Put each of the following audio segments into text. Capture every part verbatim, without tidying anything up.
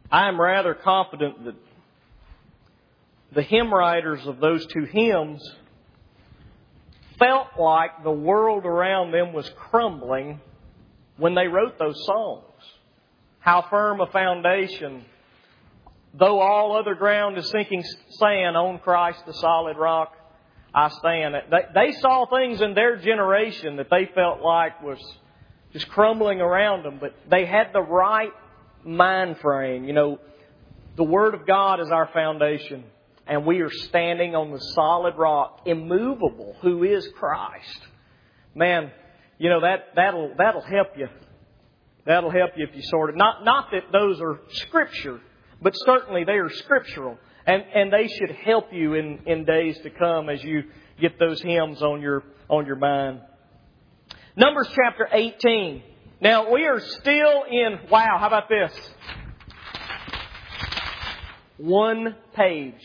I'm rather confident that the hymn writers of those two hymns felt like the world around them was crumbling when they wrote those songs. How firm a foundation, though all other ground is sinking sand, on Christ the solid rock I stand. They, they saw things in their generation that they felt like was just crumbling around them, but they had the right mind frame. You know, the Word of God is our foundation, and we are standing on the solid rock, immovable, who is Christ. Man, you know, that, that'll, that'll help you. That'll help you if you sort of, not, not that those are Scripture, but certainly they are scriptural. And, and they should help you in, in days to come as you get those hymns on your, on your mind. Numbers chapter eighteen. Now, we are still in, wow, how about this? One page.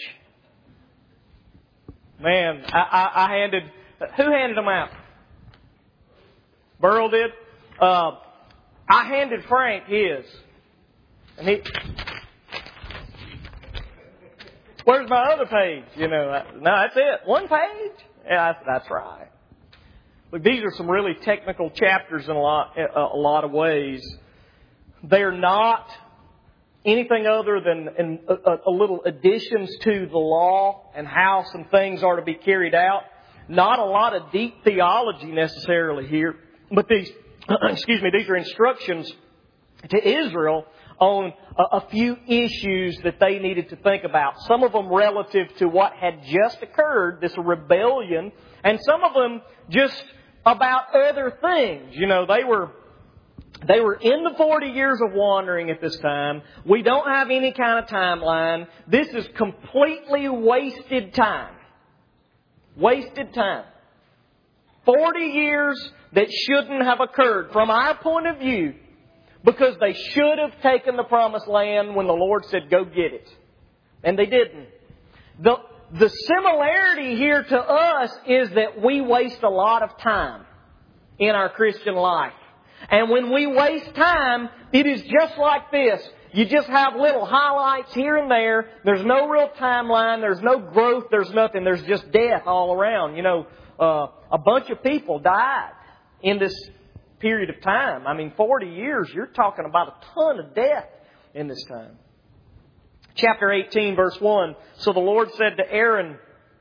Man, I, I, I handed, who handed them out? Burl did? Uh, I handed Frank his. And he, where's my other page? You know, no, that's it. One page? Yeah, that's, that's right. Look, these are some really technical chapters in a lot, a lot of ways. They're not anything other than a, a little additions to the law and how some things are to be carried out. Not a lot of deep theology necessarily here, but these, excuse me, these are instructions to Israel on a, a few issues that they needed to think about. Some of them relative to what had just occurred, this rebellion, and some of them just about other things. You know, they were they were in the forty years of wandering at this time. We don't have any kind of timeline. This is completely wasted time. Wasted time. Forty years that shouldn't have occurred from our point of view, because they should have taken the promised land when the Lord said, go get it. And they didn't. The, the similarity here to us is that we waste a lot of time in our Christian life. And when we waste time, it is just like this. You just have little highlights here and there. There's no real timeline. There's no growth. There's nothing. There's just death all around. You know, uh, a bunch of people died in this period of time. I mean, forty years, you're talking about a ton of death in this time. Chapter eighteen, verse one. So the Lord said to Aaron,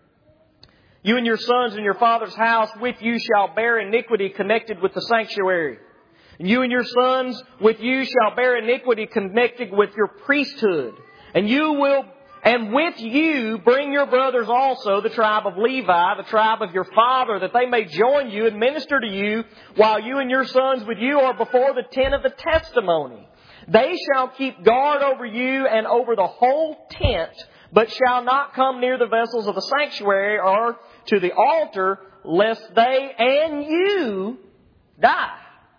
you and your sons and your father's house with you shall bear iniquity connected with the sanctuary. And you and your sons with you shall bear iniquity connected with your priesthood. And you will, and with you bring your brothers also, the tribe of Levi, the tribe of your father, that they may join you and minister to you while you and your sons with you are before the tent of the testimony. They shall keep guard over you and over the whole tent, but shall not come near the vessels of the sanctuary or to the altar, lest they and you die.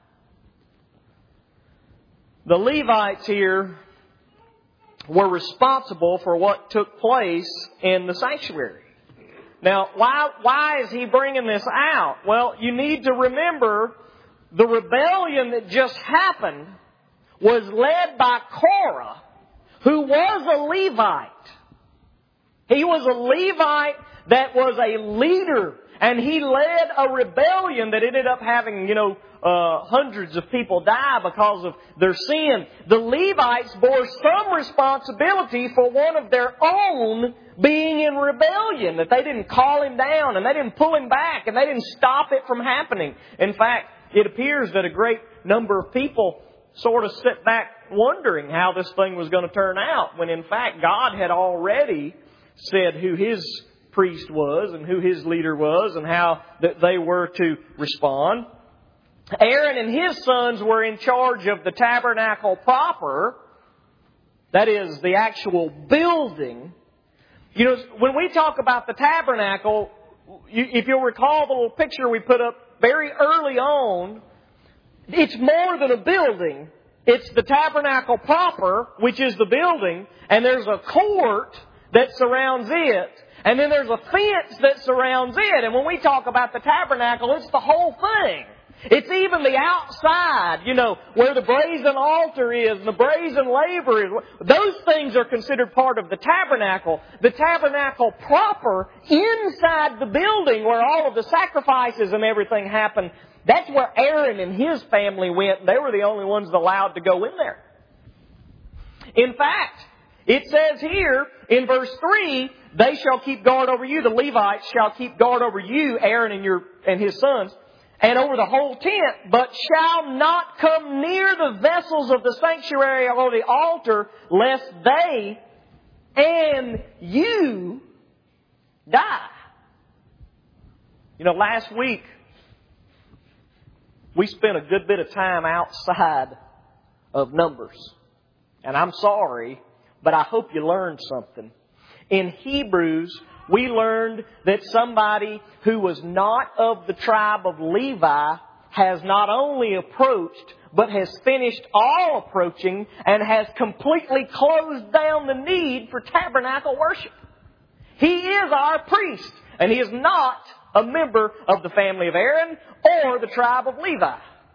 The Levites here were responsible for what took place in the sanctuary. Now, why, why is he bringing this out? Well, you need to remember the rebellion that just happened was led by Korah, who was a Levite. He was a Levite that was a leader, and he led a rebellion that ended up having, you know, uh, hundreds of people die because of their sin. The Levites bore some responsibility for one of their own being in rebellion, that they didn't call him down and they didn't pull him back and they didn't stop it from happening. In fact, it appears that a great number of people sort of sit back wondering how this thing was going to turn out, when in fact God had already said who His priest was and who His leader was and how that they were to respond. Aaron and his sons were in charge of the tabernacle proper. That is, the actual building. You know, when we talk about the tabernacle, you, if you'll recall the little picture we put up very early on, it's more than a building. It's the tabernacle proper, which is the building, and there's a court that surrounds it, and then there's a fence that surrounds it. And when we talk about the tabernacle, it's the whole thing. It's even the outside, you know, where the brazen altar is and the brazen laver is. Those things are considered part of the tabernacle. The tabernacle proper, inside the building where all of the sacrifices and everything happened, that's where Aaron and his family went. They were the only ones allowed to go in there. In fact, it says here in verse three, they shall keep guard over you. The Levites shall keep guard over you, Aaron and your and his sons, and over the whole tent, but shall not come near the vessels of the sanctuary or the altar, lest they and you die. You know, last week, we spent a good bit of time outside of Numbers. And I'm sorry, but I hope you learned something. In Hebrews, we learned that somebody who was not of the tribe of Levi has not only approached, but has finished all approaching and has completely closed down the need for tabernacle worship. He is our priest, and he is not a member of the family of Aaron or the tribe of Levi.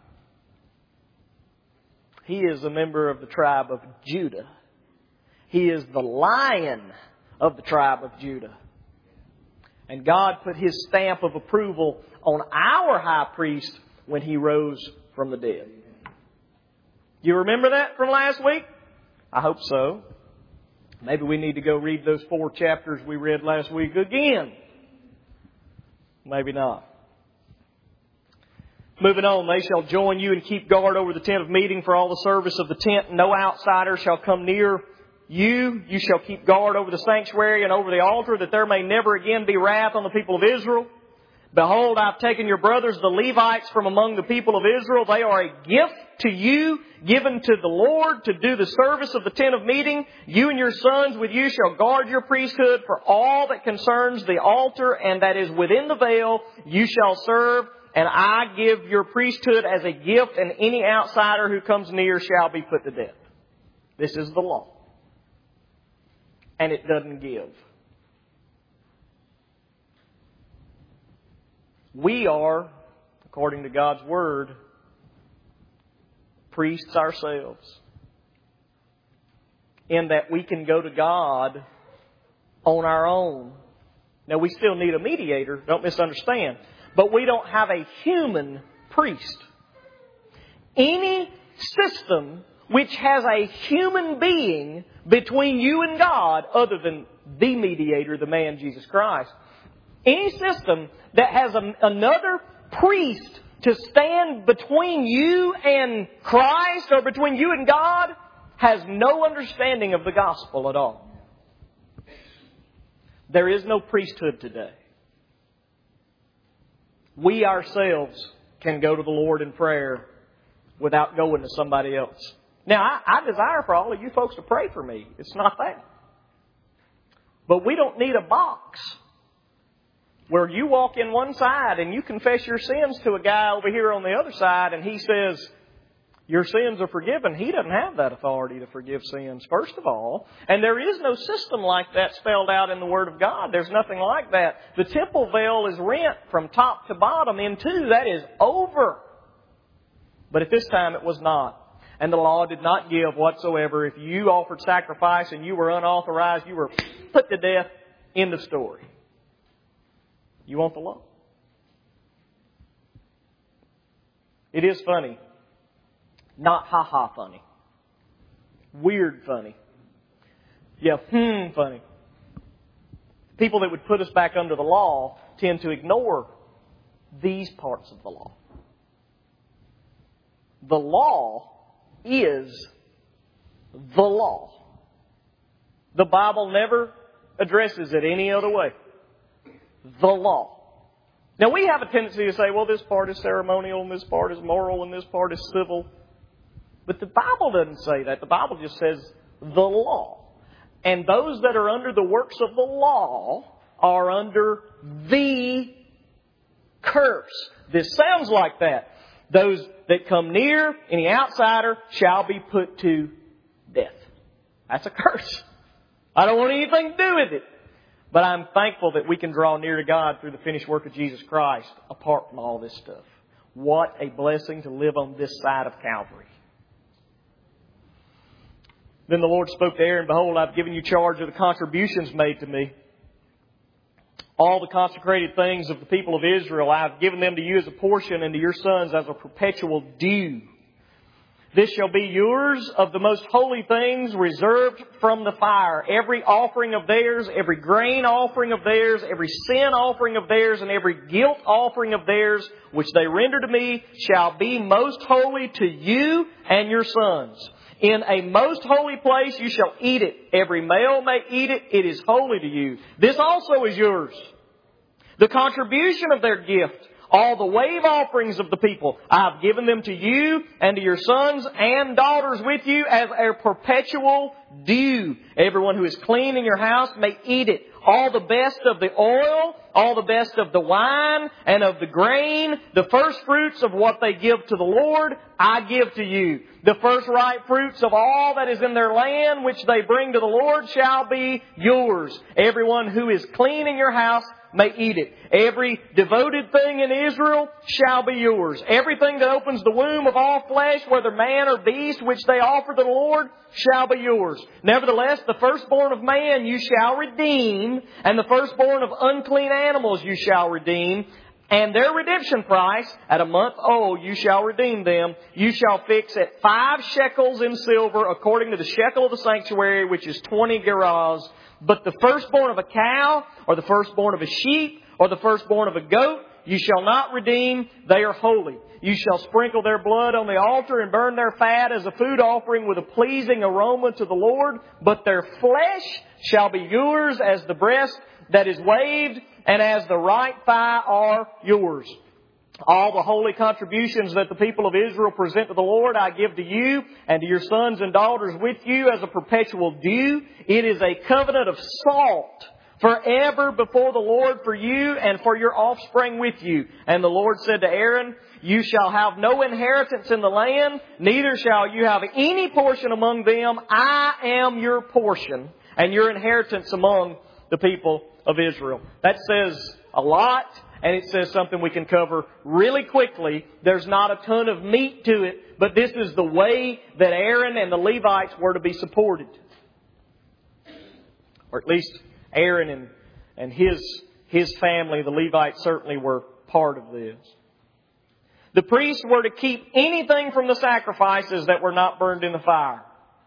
He is a member of the tribe of Judah. He is the Lion of the tribe of Judah. And God put His stamp of approval on our high priest when He rose from the dead. You remember that from last week? I hope so. Maybe we need to go read those four chapters we read last week again. Maybe not. Moving on, they shall join you and keep guard over the tent of meeting for all the service of the tent. No outsider shall come near you. You shall keep guard over the sanctuary and over the altar, that there may never again be wrath on the people of Israel. Behold, I've taken your brothers, the Levites, from among the people of Israel. They are a gift to you, given to the Lord to do the service of the tent of meeting. You and your sons with you shall guard your priesthood for all that concerns the altar and that is within the veil. You shall serve, and I give your priesthood as a gift, and any outsider who comes near shall be put to death. This is the law. And it doesn't give. We are, according to God's Word, priests ourselves. In that we can go to God on our own. Now, we still need a mediator, don't misunderstand. But we don't have a human priest. Any system which has a human being between you and God, other than the mediator, the man Jesus Christ, any system that has a, another priest to stand between you and Christ or between you and God has no understanding of the gospel at all. There is no priesthood today. We ourselves can go to the Lord in prayer without going to somebody else. Now, I, I desire for all of you folks to pray for me. It's not that. But we don't need a box where you walk in one side and you confess your sins to a guy over here on the other side and he says, your sins are forgiven. He doesn't have that authority to forgive sins, first of all. And there is no system like that spelled out in the Word of God. There's nothing like that. The temple veil is rent from top to bottom in two. That is over. But at this time it was not. And the law did not give whatsoever. If you offered sacrifice and you were unauthorized, you were put to death. End of story. You want the law? It is funny. Not ha-ha funny. Weird funny. Yeah, hmm funny. People that would put us back under the law tend to ignore these parts of the law. The law is the law. The Bible never addresses it any other way. The law. Now we have a tendency to say, well, this part is ceremonial and this part is moral and this part is civil. But the Bible doesn't say that. The Bible just says the law. And those that are under the works of the law are under the curse. This sounds like that. Those that come near any outsider shall be put to death. That's a curse. I don't want anything to do with it. But I'm thankful that we can draw near to God through the finished work of Jesus Christ apart from all this stuff. What a blessing to live on this side of Calvary. Then the Lord spoke to Aaron, Behold, I've given you charge of the contributions made to me. All the consecrated things of the people of Israel, I have given them to you as a portion and to your sons as a perpetual due. This shall be yours of the most holy things reserved from the fire. Every offering of theirs, every grain offering of theirs, every sin offering of theirs, and every guilt offering of theirs, which they render to me, shall be most holy to you and your sons. In a most holy place you shall eat it. Every male may eat it. It is holy to you. This also is yours. The contribution of their gift, all the wave offerings of the people, I have given them to you and to your sons and daughters with you as a perpetual due. Everyone who is clean in your house may eat it. All the best of the oil, all the best of the wine and of the grain, the first fruits of what they give to the Lord, I give to you. The first ripe fruits of all that is in their land, which they bring to the Lord, shall be yours. Everyone who is clean in your house may eat it. Every devoted thing in Israel shall be yours. Everything that opens the womb of all flesh, whether man or beast, which they offer to the Lord, shall be yours. Nevertheless, the firstborn of man you shall redeem, and the firstborn of unclean animals you shall redeem. And their redemption price, at a month old, you shall redeem them. You shall fix at five shekels in silver, according to the shekel of the sanctuary, which is twenty gerahs. But the firstborn of a cow, or the firstborn of a sheep, or the firstborn of a goat, you shall not redeem. They are holy. You shall sprinkle their blood on the altar and burn their fat as a food offering with a pleasing aroma to the Lord. But their flesh shall be yours as the breast that is waved, and as the right thigh are yours. All the holy contributions that the people of Israel present to the Lord, I give to you and to your sons and daughters with you as a perpetual due. It is a covenant of salt forever before the Lord for you and for your offspring with you. And the Lord said to Aaron, You shall have no inheritance in the land, neither shall you have any portion among them. I am your portion and your inheritance among the people of Israel. That says a lot. And it says something we can cover really quickly. There's not a ton of meat to it, but this is the way that Aaron and the Levites were to be supported. Or at least Aaron and, and his, his family, the Levites, certainly were part of this. The priests were to keep anything from the sacrifices that were not burned in the fire.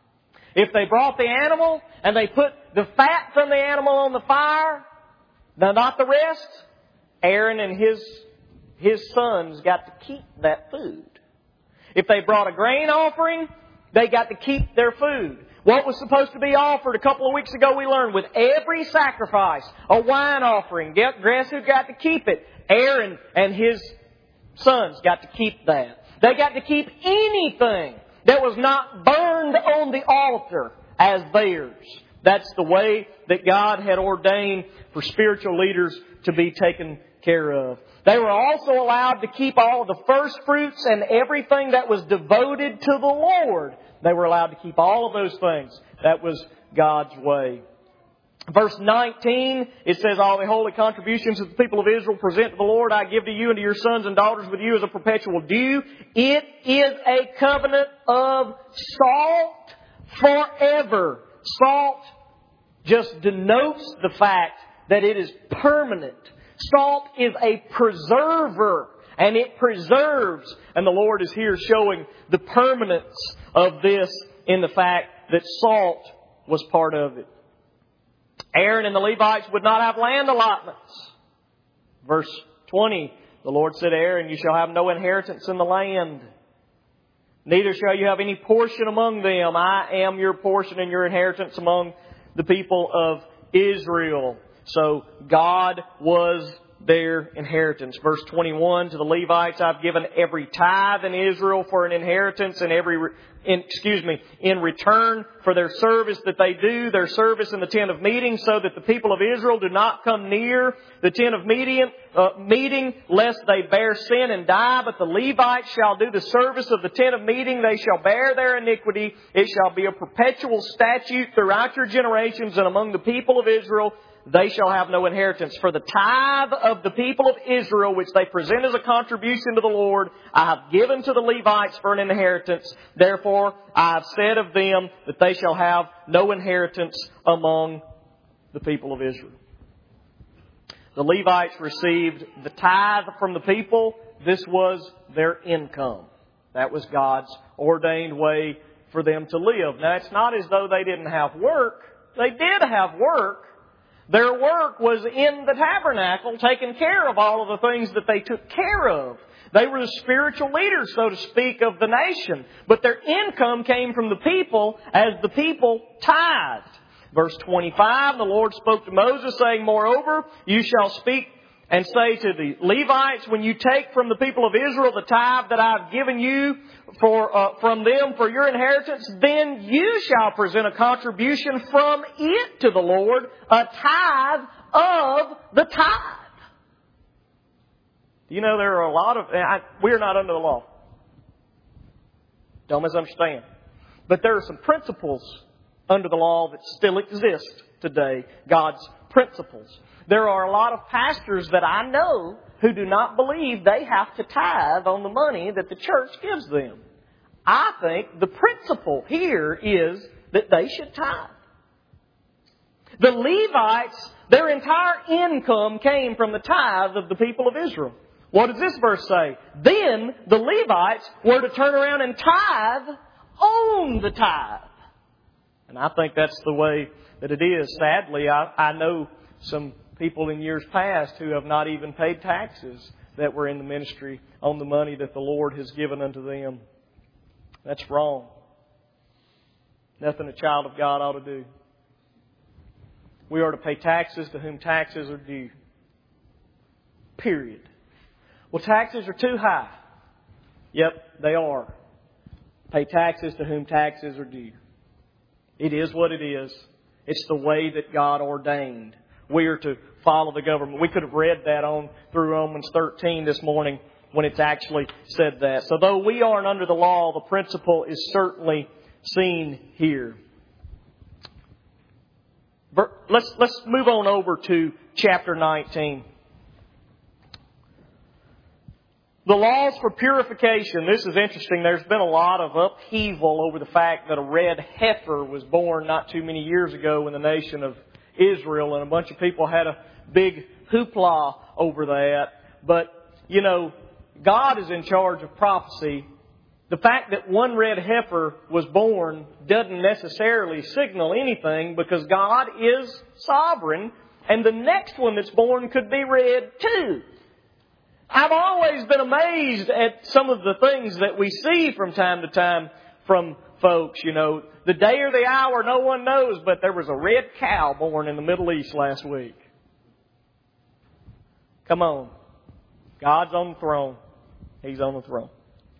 If they brought the animal and they put the fat from the animal on the fire, now not the rest, Aaron and his, his sons got to keep that food. If they brought a grain offering, they got to keep their food. What was supposed to be offered a couple of weeks ago, we learned, with every sacrifice, a wine offering. Guess who got to keep it? Aaron and his sons got to keep that. They got to keep anything that was not burned on the altar as theirs. That's the way that God had ordained for spiritual leaders to be taken care of. They were also allowed to keep all of the first fruits and everything that was devoted to the Lord. They were allowed to keep all of those things. That was God's way. Verse nineteen, it says, All the holy contributions that the people of Israel present to the Lord, I give to you and to your sons and daughters with you as a perpetual due. It is a covenant of salt forever. Salt just denotes the fact that it is permanent. Salt is a preserver, and it preserves. And the Lord is here showing the permanence of this in the fact that salt was part of it. Aaron and the Levites would not have land allotments. Verse twenty, the Lord said to Aaron, You shall have no inheritance in the land, neither shall you have any portion among them. I am your portion and your inheritance among the people of Israel. So God was their inheritance. Verse twenty-one, to the Levites, I've given every tithe in Israel for an inheritance, and every, in, excuse me, in return for their service that they do, their service in the tent of meeting, so that the people of Israel do not come near the tent of meeting, uh, meeting, lest they bear sin and die. But the Levites shall do the service of the tent of meeting. They shall bear their iniquity. It shall be a perpetual statute throughout your generations and among the people of Israel. they shall have no inheritance. For the tithe of the people of Israel, which they present as a contribution to the Lord, I have given to the Levites for an inheritance. Therefore, I have said of them that they shall have no inheritance among the people of Israel. The Levites received the tithe from the people. This was their income. That was God's ordained way for them to live. Now, it's not as though they didn't have work. They did have work. Their work was in the tabernacle, taking care of all of the things that they took care of. They were the spiritual leaders, so to speak, of the nation. But their income came from the people as the people tithed. Verse twenty-five, the Lord spoke to Moses, saying, Moreover, you shall speak and say to the Levites, when you take from the people of Israel the tithe that I have given you for uh, from them for your inheritance, then you shall present a contribution from it to the Lord, a tithe of the tithe. You know, there are a lot of... I, we're not under the law. Don't misunderstand. But there are some principles under the law that still exist today. God's principles. There are a lot of pastors that I know who do not believe they have to tithe on the money that the church gives them. I think the principle here is that they should tithe. The Levites, their entire income came from the tithe of the people of Israel. What does this verse say? Then the Levites were to turn around and tithe on the tithe. And I think that's the way that it is. Sadly, I, I know some people in years past who have not even paid taxes that were in the ministry on the money that the Lord has given unto them. That's wrong. Nothing a child of God ought to do. We are to pay taxes to whom taxes are due. Period. Well, taxes are too high. Yep, they are. Pay taxes to whom taxes are due. It is what it is. It's the way that God ordained. We are to follow the government. We could have read that on through Romans thirteen this morning when it's actually said that. So though we aren't under the law, the principle is certainly seen here. Let's, let's move on over to chapter nineteen. The laws for purification. This is interesting. There's been a lot of upheaval over the fact that a red heifer was born not too many years ago in the nation of Israel, and a bunch of people had a big hoopla over that. But, you know, God is in charge of prophecy. The fact that one red heifer was born doesn't necessarily signal anything, because God is sovereign, and the next one that's born could be red too. I've always been amazed at some of the things that we see from time to time from folks. You know, the day or the hour, no one knows, but there was a red cow born in the Middle East last week. Come on. God's on the throne. He's on the throne.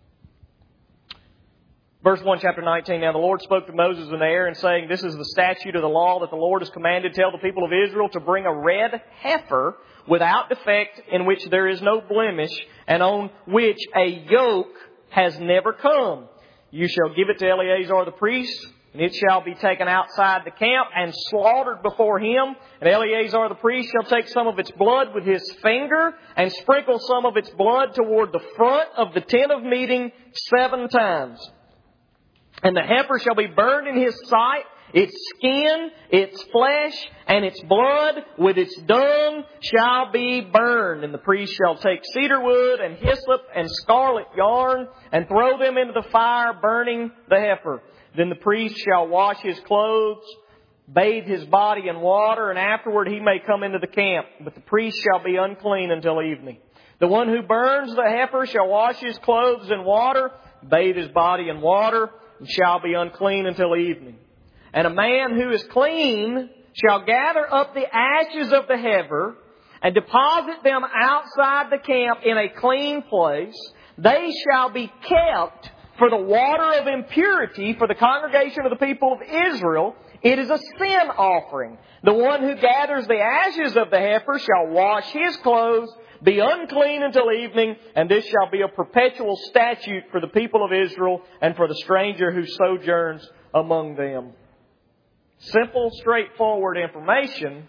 Verse one, chapter nineteen. Now the Lord spoke to Moses and Aaron, saying, This is the statute of the law that the Lord has commanded. Tell the people of Israel to bring a red heifer without defect, in which there is no blemish, and on which a yoke has never come. You shall give it to Eleazar the priest, and it shall be taken outside the camp and slaughtered before him. And Eleazar the priest shall take some of its blood with his finger and sprinkle some of its blood toward the front of the tent of meeting seven times. And the heifer shall be burned in his sight. Its skin, its flesh, and its blood with its dung shall be burned. And the priest shall take cedar wood and hyssop and scarlet yarn and throw them into the fire, burning the heifer. Then the priest shall wash his clothes, bathe his body in water, and afterward he may come into the camp. But the priest shall be unclean until evening. The one who burns the heifer shall wash his clothes in water, bathe his body in water, and shall be unclean until evening. And a man who is clean shall gather up the ashes of the heifer and deposit them outside the camp in a clean place. They shall be kept for the water of impurity for the congregation of the people of Israel. It is a sin offering. The one who gathers the ashes of the heifer shall wash his clothes, be unclean until evening, and this shall be a perpetual statute for the people of Israel and for the stranger who sojourns among them. Simple, straightforward information,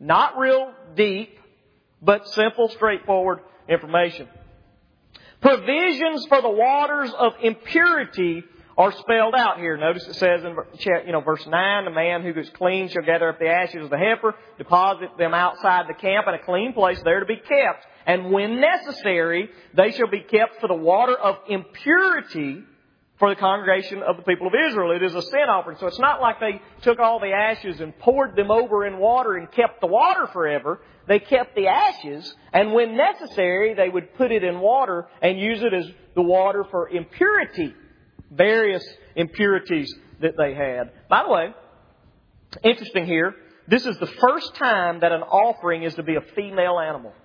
Not real deep, but simple, straightforward information. Provisions for the waters of impurity are spelled out here. Notice it says in you know, verse nine, the man who is clean shall gather up the ashes of the heifer, deposit them outside the camp in a clean place there to be kept. And when necessary, they shall be kept for the water of impurity for the congregation of the people of Israel. It is a sin offering. So it's not like they took all the ashes and poured them over in water and kept the water forever. They kept the ashes, and when necessary, they would put it in water and use it as the water for impurity. Various impurities that they had. By the way, interesting here, this is the first time that an offering is to be a female animal.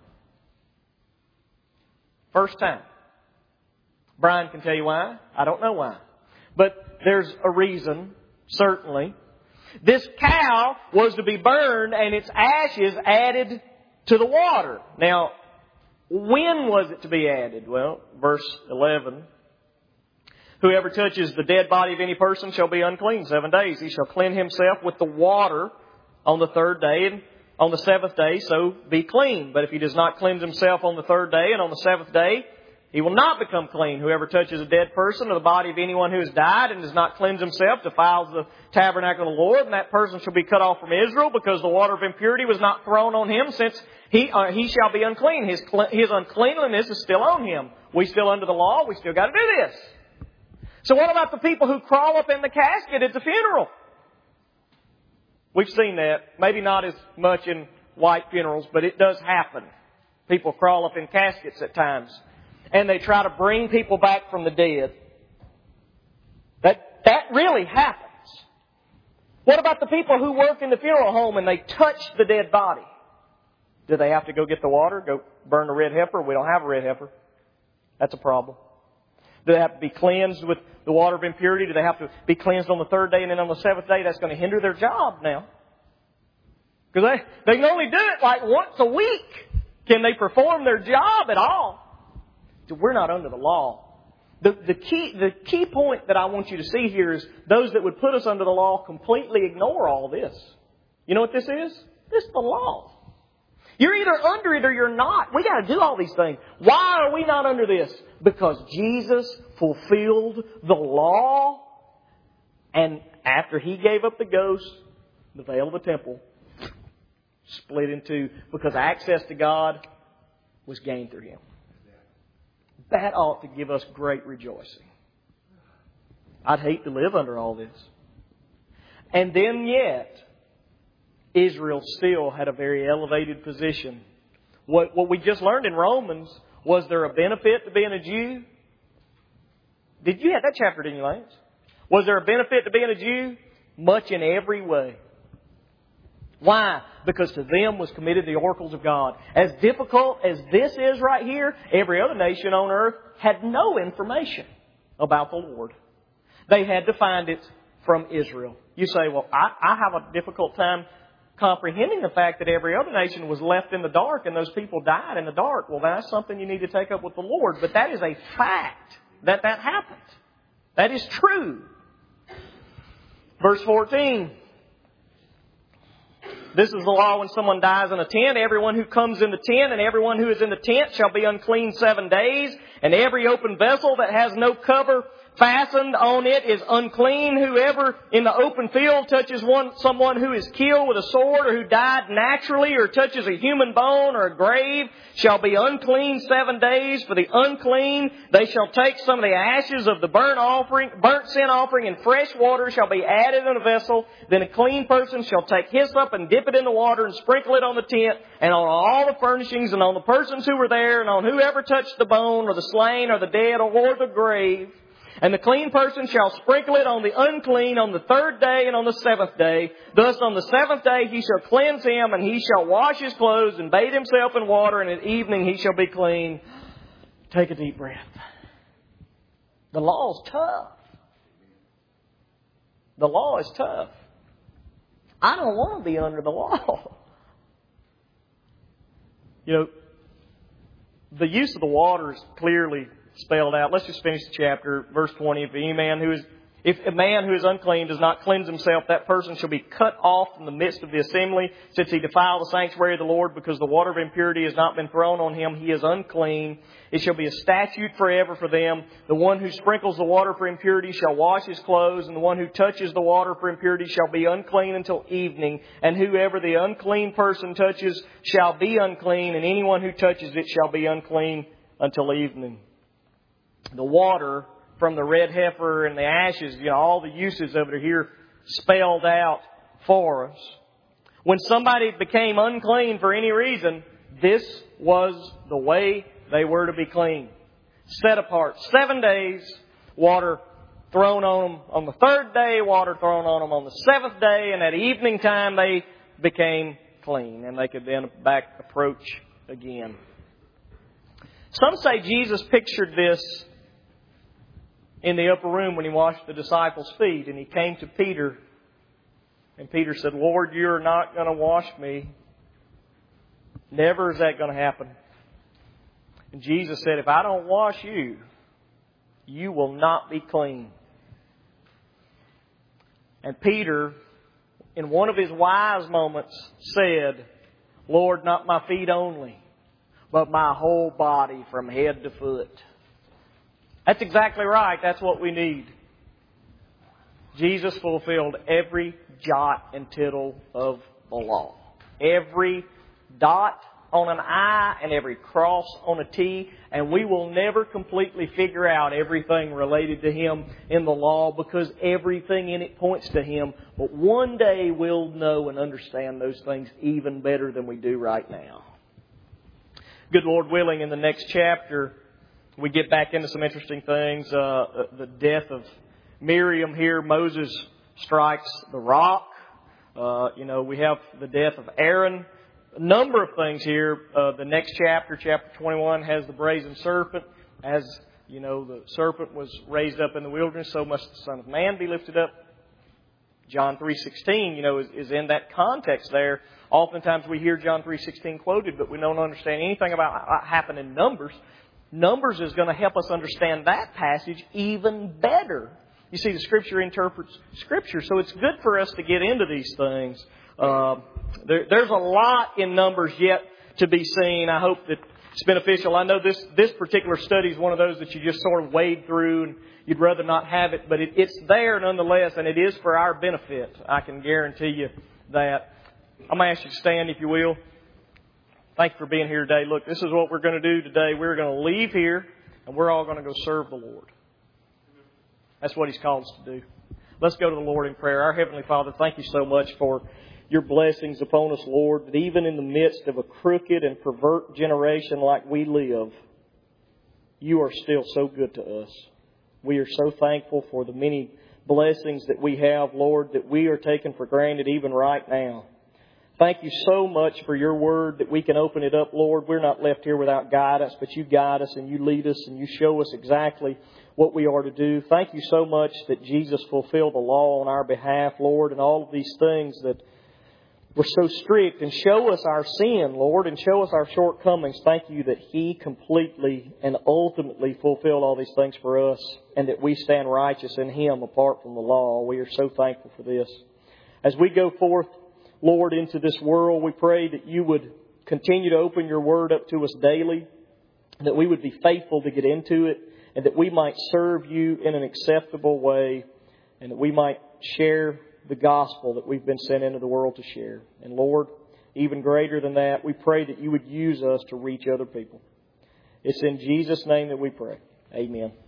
First time. Brian can tell you why. I don't know why. But there's a reason, certainly. This cow was to be burned and its ashes added to the water. Now, when was it to be added? Well, verse eleven. Whoever touches the dead body of any person shall be unclean seven days. He shall cleanse himself with the water on the third day, and on the seventh day so be clean. But if he does not cleanse himself on the third day and on the seventh day, he will not become clean. Whoever touches a dead person or the body of anyone who has died and does not cleanse himself defiles the tabernacle of the Lord, and that person shall be cut off from Israel, because the water of impurity was not thrown on him, since he uh, he shall be unclean. His his uncleanliness is still on him. We still under the law. We still got to do this. So what about the people who crawl up in the casket at the funeral? We've seen that. Maybe not as much in white funerals, but it does happen. People crawl up in caskets at times. And they try to bring people back from the dead. That, that really happens. What about the people who work in the funeral home and they touch the dead body? Do they have to go get the water, go burn the red heifer? We don't have a red heifer. That's a problem. Do they have to be cleansed with the water of impurity? Do they have to be cleansed on the third day and then on the seventh day? That's going to hinder their job now. Because they, they can only do it like once a week. Can they perform their job at all? We're not under the law. The, the key, the key point that I want you to see here is those that would put us under the law completely ignore all this. You know what this is? This is the law. You're either under it or you're not. We got to do all these things. Why are we not under this? Because Jesus fulfilled the law, and after He gave up the ghost, the veil of the temple split in two, because access to God was gained through Him. That ought to give us great rejoicing. I'd hate to live under all this. And then yet, Israel still had a very elevated position. What, what we just learned in Romans, was there a benefit to being a Jew? Did you have that chapter, didn't you, Lance? Was there a benefit to being a Jew? Much in every way. Why? Because to them was committed the oracles of God. As difficult as this is right here, every other nation on earth had no information about the Lord. They had to find it from Israel. You say, well, I, I have a difficult time comprehending the fact that every other nation was left in the dark and those people died in the dark. Well, that's something you need to take up with the Lord. But that is a fact that that happened. That is true. Verse fourteen. This is the law when someone dies in a tent. Everyone who comes in the tent and everyone who is in the tent shall be unclean seven days. And every open vessel that has no cover fastened on it is unclean. Whoever in the open field touches one, someone who is killed with a sword or who died naturally or touches a human bone or a grave shall be unclean seven days. For the unclean, they shall take some of the ashes of the burnt offering, burnt sin offering, and fresh water shall be added in a vessel. Then a clean person shall take hyssop and dip it in the water and sprinkle it on the tent and on all the furnishings and on the persons who were there and on whoever touched the bone or the slain or the dead or the grave. And the clean person shall sprinkle it on the unclean on the third day and on the seventh day. Thus on the seventh day he shall cleanse him, and he shall wash his clothes and bathe himself in water, and at evening he shall be clean. Take a deep breath. The law is tough. The law is tough. I don't want to be under the law. You know, the use of the water is clearly spelled out. Let's just finish the chapter. Verse twenty. If any man who is If a man who is unclean does not cleanse himself, that person shall be cut off from the midst of the assembly, since he defile the sanctuary of the Lord, because the water of impurity has not been thrown on him. He is unclean. It shall be a statute forever for them. The one who sprinkles the water for impurity shall wash his clothes, and the one who touches the water for impurity shall be unclean until evening. And whoever the unclean person touches shall be unclean, and anyone who touches it shall be unclean until evening. The water from the red heifer and the ashes, you know, all the uses of it are here spelled out for us. When somebody became unclean for any reason, this was the way they were to be clean. Set apart. Seven days, water thrown on them on the third day, water thrown on them on the seventh day, and at evening time they became clean, and they could then back approach again. Some say Jesus pictured this in the upper room when He washed the disciples' feet, and He came to Peter, and Peter said, Lord, you're not going to wash me. Never is that going to happen. And Jesus said, if I don't wash you, you will not be clean. And Peter, in one of his wise moments, said, Lord, not my feet only, but my whole body from head to foot. That's exactly right. That's what we need. Jesus fulfilled every jot and tittle of the law. Every dot on an I and every cross on a T. And we will never completely figure out everything related to Him in the law, because everything in it points to Him. But one day we'll know and understand those things even better than we do right now. Good Lord willing, in the next chapter, we get back into some interesting things. Uh, the death of Miriam here. Moses strikes the rock. Uh, you know, we have the death of Aaron. A number of things here. Uh, the next chapter, chapter twenty-one, has the brazen serpent. As, you know, the serpent was raised up in the wilderness, so must the Son of Man be lifted up. John three sixteen, you know, is, is in that context there. Oftentimes we hear John three sixteen quoted, but we don't understand anything about what happened in Numbers. Numbers is going to help us understand that passage even better. You see, the Scripture interprets Scripture, so it's good for us to get into these things. Uh, there, there's a lot in Numbers yet to be seen. I hope that it's beneficial. I know this, this particular study is one of those that you just sort of wade through and you'd rather not have it, but it, it's there nonetheless, and it is for our benefit. I can guarantee you that. I'm going to ask you to stand, if you will. Thank you for being here today. Look, this is what we're going to do today. We're going to leave here, and we're all going to go serve the Lord. That's what He's called us to do. Let's go to the Lord in prayer. Our Heavenly Father, thank you so much for your blessings upon us, Lord, that even in the midst of a crooked and pervert generation like we live, you are still so good to us. We are so thankful for the many blessings that we have, Lord, that we are taking for granted even right now. Thank you so much for your word that we can open it up, Lord. We're not left here without guidance, but you guide us and you lead us and you show us exactly what we are to do. Thank you so much that Jesus fulfilled the law on our behalf, Lord, and all of these things that were so strict. And show us our sin, Lord, and show us our shortcomings. Thank you that He completely and ultimately fulfilled all these things for us, and that we stand righteous in Him apart from the law. We are so thankful for this. As we go forth, Lord, into this world, we pray that you would continue to open your word up to us daily, that we would be faithful to get into it, and that we might serve you in an acceptable way, and that we might share the gospel that we've been sent into the world to share. And Lord, even greater than that, we pray that you would use us to reach other people. It's in Jesus' name that we pray. Amen.